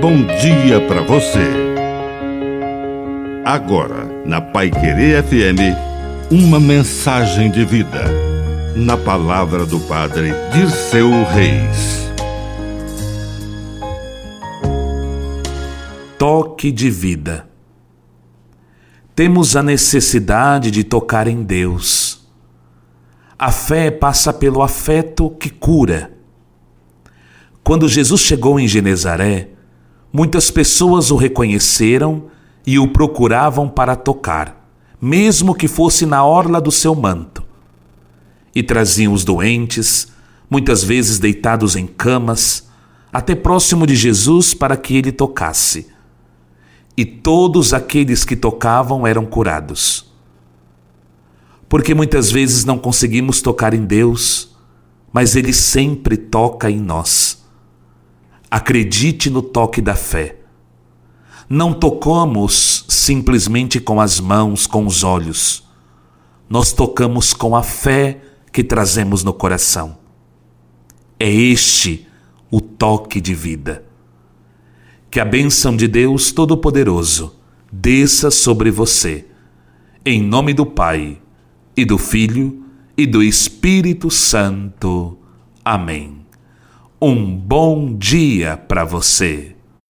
bom dia para você. Agora, na Paiquerê FM, uma mensagem de vida. Na palavra do Padre Dirceu Reis. Toque de vida. Temos a necessidade de tocar em Deus. A fé passa pelo afeto que cura. Quando Jesus chegou em Genezaré, muitas pessoas o reconheceram e o procuravam para tocar, mesmo que fosse na orla do seu manto. E traziam os doentes, muitas vezes deitados em camas, até próximo de Jesus para que ele tocasse. E todos aqueles que tocavam eram curados. Porque muitas vezes não conseguimos tocar em Deus, mas Ele sempre toca em nós. Acredite no toque da fé. Não tocamos simplesmente com as mãos, com os olhos. Nós tocamos com a fé que trazemos no coração. É este o toque de vida. Que a bênção de Deus Todo-Poderoso desça sobre você. Em nome do Pai, e do Filho, e do Espírito Santo. Amém. Um bom dia para você.